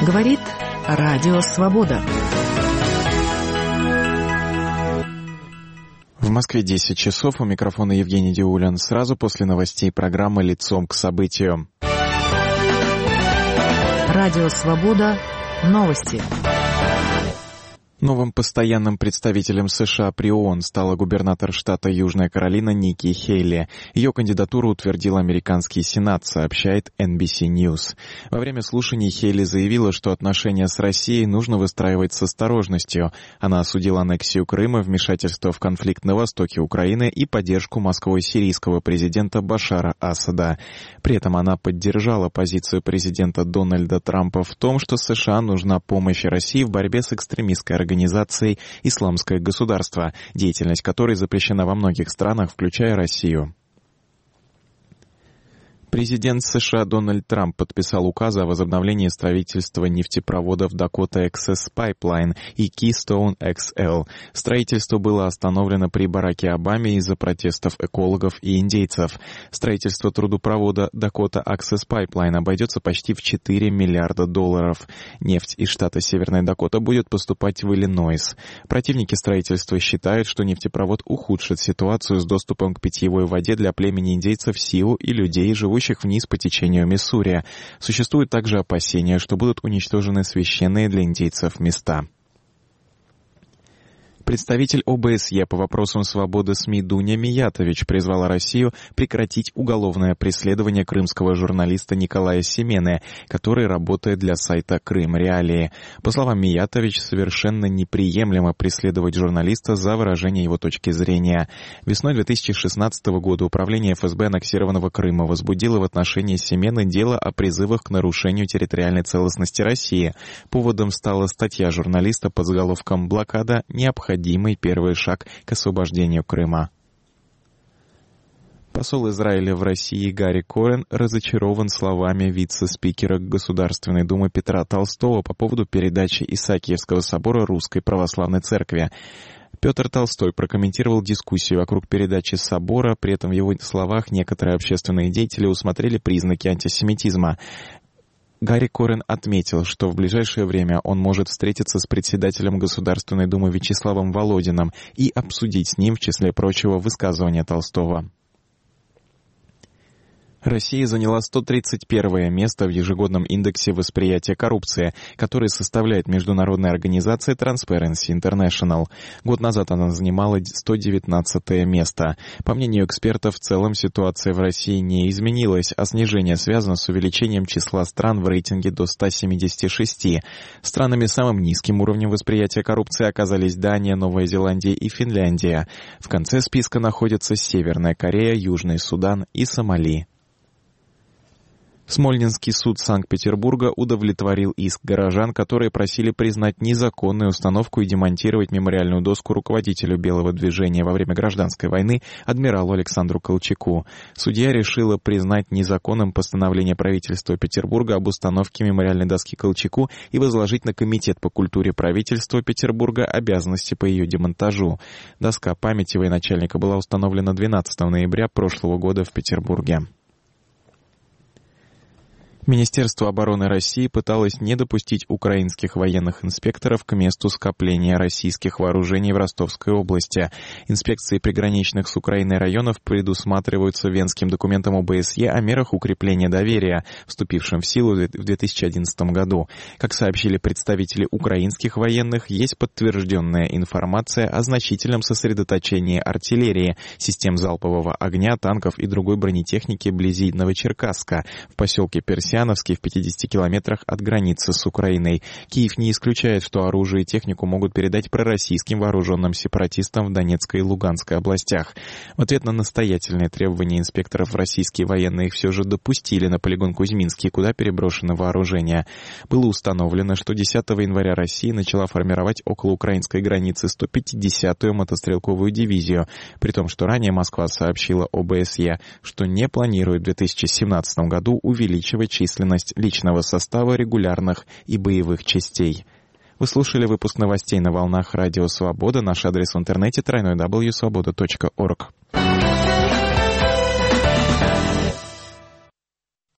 Говорит Радио Свобода. В Москве 10 часов. У микрофона Евгений Диулин. Сразу после новостей программы «Лицом к событию». Радио Свобода. Новости. Новым постоянным представителем США при ООН стала губернатор штата Южная Каролина Ники Хейли. Ее кандидатуру утвердил американский Сенат, сообщает NBC News. Во время слушаний Хейли заявила, что отношения с Россией нужно выстраивать с осторожностью. Она осудила аннексию Крыма, вмешательство в конфликт на востоке Украины и поддержку Москвой сирийского президента Башара Асада. При этом она поддержала позицию президента Дональда Трампа в том, что США нужна помощь России в борьбе с экстремистской организацией «Исламское государство», деятельность которой запрещена во многих странах, включая Россию. Президент США Дональд Трамп подписал указ о возобновлении строительства нефтепроводов Dakota Access Pipeline и Keystone XL. Строительство было остановлено при Бараке Обаме из-за протестов экологов и индейцев. Строительство трубопровода Dakota Access Pipeline обойдется почти в $4 миллиарда. Нефть из штата Северная Дакота будет поступать в Иллинойс. Противники строительства считают, что нефтепровод ухудшит ситуацию с доступом к питьевой воде для племени индейцев Сиу и людей, живущих вниз по течению Миссури. Существует также опасения, что будут уничтожены священные для индейцев места. Представитель ОБСЕ по вопросам свободы СМИ Дуня Миятович призвала Россию прекратить уголовное преследование крымского журналиста Николая Семены, который работает для сайта «Крым Реалии». По словам Миятович, совершенно неприемлемо преследовать журналиста за выражение его точки зрения. Весной 2016 года Управление ФСБ аннексированного Крыма возбудило в отношении Семены дело о призывах к нарушению территориальной целостности России. Поводом стала статья журналиста под заголовком «Блокада. Необходимый первый шаг к освобождению Крыма». Посол Израиля в России Гарри Корен разочарован словами вице-спикера Государственной Думы Петра Толстого по поводу передачи Исаакиевского собора Русской Православной Церкви. Петр Толстой прокомментировал дискуссию вокруг передачи собора, при этом в его словах некоторые общественные деятели усмотрели признаки антисемитизма. Гарри Корен отметил, что в ближайшее время он может встретиться с председателем Государственной Думы Вячеславом Володиным и обсудить с ним, в числе прочего, высказывания Толстого. Россия заняла 131 место в ежегодном индексе восприятия коррупции, который составляет международная организация Transparency International. Год назад она занимала 119 место. По мнению экспертов, в целом ситуация в России не изменилась, а снижение связано с увеличением числа стран в рейтинге до 176. Странами с самым низким уровнем восприятия коррупции оказались Дания, Новая Зеландия и Финляндия. В конце списка находятся Северная Корея, Южный Судан и Сомали. Смольнинский суд Санкт-Петербурга удовлетворил иск горожан, которые просили признать незаконной установку и демонтировать мемориальную доску руководителю Белого движения во время Гражданской войны адмиралу Александру Колчаку. Судья решила признать незаконным постановление правительства Петербурга об установке мемориальной доски Колчаку и возложить на Комитет по культуре правительства Петербурга обязанности по ее демонтажу. Доска памяти военачальника была установлена 12 ноября прошлого года в Петербурге. Министерство обороны России пыталось не допустить украинских военных инспекторов к месту скопления российских вооружений в Ростовской области. Инспекции приграничных с Украиной районов предусматриваются Венским документом ОБСЕ о мерах укрепления доверия, вступившим в силу в 2011 году. Как сообщили представители украинских военных, есть подтвержденная информация о значительном сосредоточении артиллерии, систем залпового огня, танков и другой бронетехники вблизи Новочеркасска, в поселке Персиановский в 50 километрах от границы с Украиной. Киев не исключает, что оружие и технику могут передать пророссийским вооруженным сепаратистам в Донецкой и Луганской областях. В ответ на настоятельные требования инспекторов российские военные их все же допустили на полигон Кузьминский, куда переброшено вооружение. Было установлено, что 10 января Россия начала формировать около украинской границы 150-ю мотострелковую дивизию, при том, что ранее Москва сообщила ОБСЕ, что не планирует в 2017 году увеличивать численность личного состава регулярных и боевых частей. Вы слушали выпуск новостей на волнах Радио Свобода. Наш адрес в интернете www.svoboda.org.